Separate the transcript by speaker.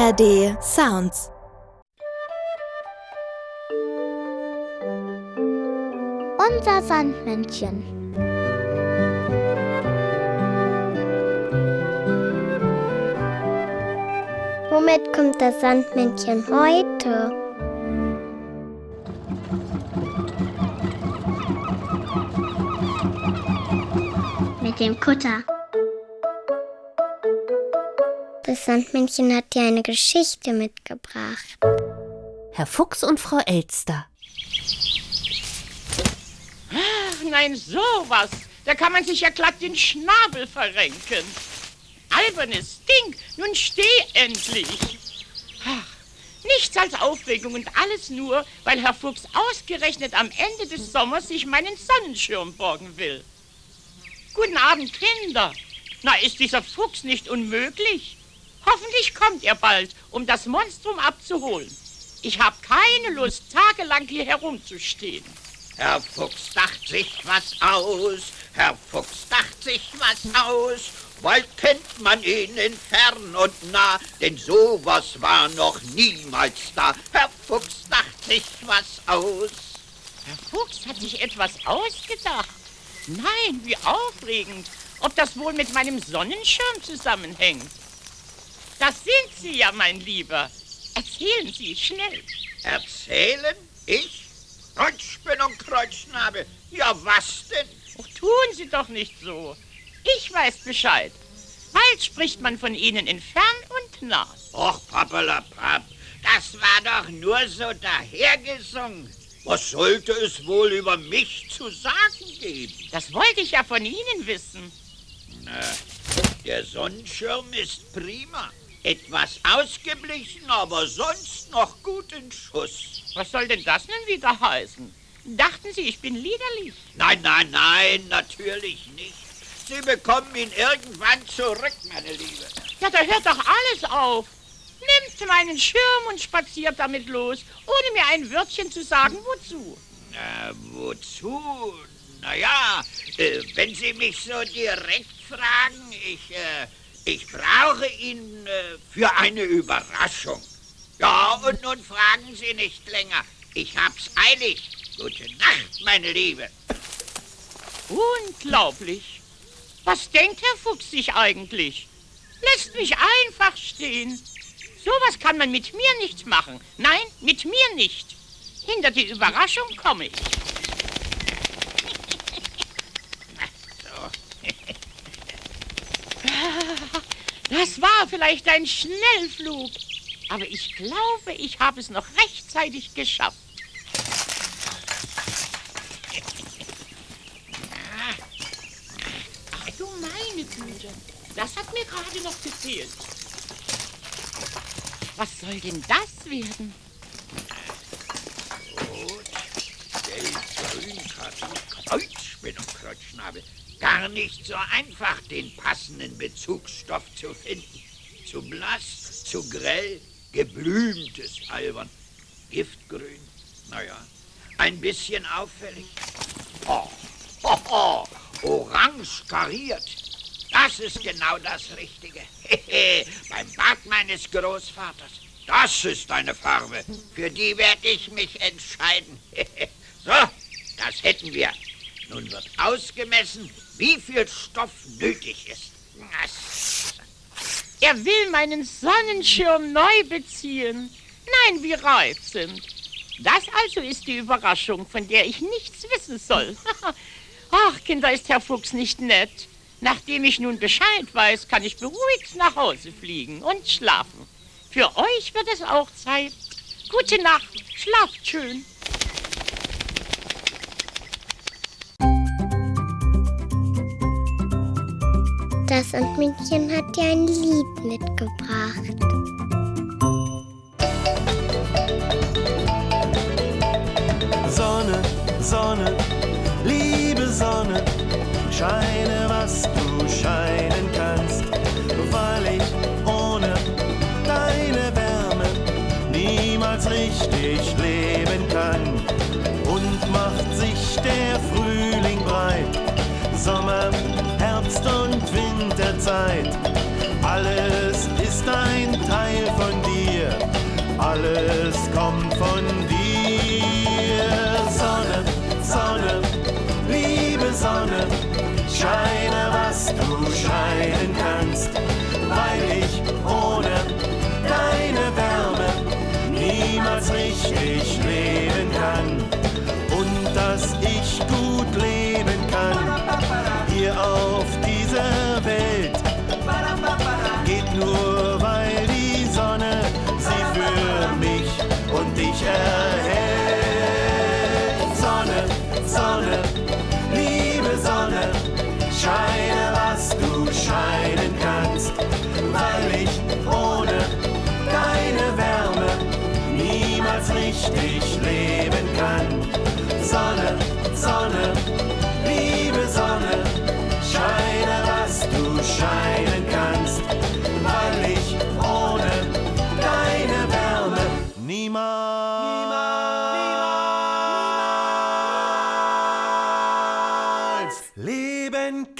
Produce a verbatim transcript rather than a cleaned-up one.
Speaker 1: A R D Sounds.
Speaker 2: Unser Sandmännchen. Womit kommt das Sandmännchen heute? Mit dem Kutter. Das Sandmännchen hat dir eine Geschichte mitgebracht.
Speaker 3: Herr Fuchs und Frau Elster.
Speaker 4: Ach, nein, sowas. Da kann man sich ja glatt den Schnabel verrenken. Albernes Ding, nun steh endlich. Ach, nichts als Aufregung und alles nur, weil Herr Fuchs ausgerechnet am Ende des Sommers sich meinen Sonnenschirm borgen will. Guten Abend, Kinder. Na, ist dieser Fuchs nicht unmöglich? Hoffentlich kommt er bald, um das Monstrum abzuholen. Ich habe keine Lust, tagelang hier herumzustehen.
Speaker 5: Herr Fuchs dacht sich was aus, Herr Fuchs dacht sich was aus. Bald kennt man ihn in fern und nah, denn sowas war noch niemals da. Herr Fuchs dacht sich was aus.
Speaker 4: Herr Fuchs hat sich etwas ausgedacht. Nein, wie aufregend. Ob das wohl mit meinem Sonnenschirm zusammenhängt? Das sind Sie ja, mein Lieber. Erzählen Sie schnell.
Speaker 5: Erzählen? Ich? Kreuzspinn und Kreuznabel. Ja, was denn?
Speaker 4: Oh, tun Sie doch nicht so. Ich weiß Bescheid. Bald spricht man von Ihnen in fern und nah.
Speaker 5: Och, Pappelapapp, das war doch nur so dahergesungen. Was sollte es wohl über mich zu sagen geben?
Speaker 4: Das wollte ich ja von Ihnen wissen.
Speaker 5: Na, der Sonnenschirm ist prima. Etwas ausgeblichen, aber sonst noch gut in Schuss.
Speaker 4: Was soll denn das nun wieder heißen? Dachten Sie, ich bin liederlich?
Speaker 5: Nein, nein, nein, natürlich nicht. Sie bekommen ihn irgendwann zurück, meine Liebe.
Speaker 4: Ja, da hört doch alles auf. Nimmt meinen Schirm und spaziert damit los, ohne mir ein Wörtchen zu sagen, wozu.
Speaker 5: Na, wozu? Naja, äh, wenn Sie mich so direkt fragen, ich, äh, ich brauche ihn äh, für eine Überraschung. Ja, und nun fragen Sie nicht länger. Ich hab's eilig. Gute Nacht, meine Liebe.
Speaker 4: Unglaublich. Was denkt Herr Fuchs sich eigentlich? Lässt mich einfach stehen. Sowas kann man mit mir nicht machen. Nein, mit mir nicht. Hinter die Überraschung komme ich. Das war vielleicht ein Schnellflug. Aber ich glaube, ich habe es noch rechtzeitig geschafft. Ach du meine Güte, das hat mir gerade noch gefehlt. Was soll denn das werden?
Speaker 5: Rot, gelb, grün, Kreuzspinn und Kreuzschnabel. Gar nicht so einfach, den passenden Bezugsstoff zu finden. Zu blass, zu grell, geblümtes Albern. Giftgrün, naja, ein bisschen auffällig. Oh, oh, oh, orange kariert. Das ist genau das Richtige. Beim Bart meines Großvaters. Das ist eine Farbe. Für die werde ich mich entscheiden. So, das hätten wir. Nun wird ausgemessen, wie viel Stoff nötig ist.
Speaker 4: Er will meinen Sonnenschirm neu beziehen. Nein, wie reizend. Das also ist die Überraschung, von der ich nichts wissen soll. Ach, Kinder, ist Herr Fuchs nicht nett. Nachdem ich nun Bescheid weiß, kann ich beruhigt nach Hause fliegen und schlafen. Für euch wird es auch Zeit. Gute Nacht, schlaft schön.
Speaker 2: Das Sandmännchen hat dir ein Lied mitgebracht.
Speaker 6: Sonne, Sonne, liebe Sonne, scheine, was du scheinen kannst, weil ich ohne deine Wärme niemals richtig leben kann. Und macht sich der Frühling breit, Sommer, Herbst und Winterzeit, alles ist ein Teil von dir. alles kommt von dir. Sonne, Sonne, liebe Sonne, scheine, was du scheinen kannst, weil ich ohne deine Wärme niemals richtig leben kann. Und dass ich gut leben kann, hier auf dieser Welt, geht nur, weil die Sonne sie für mich und dich erhält. Sonne, Sonne, liebe Sonne, scheine, was du scheinen kannst, weil ich ohne deine Wärme niemals richtig leben kann. Sonne, Sonne, liebe Sonne, scheine, was du scheinen kannst, weil ich ohne deine Wärme niemals, niemals leben kann.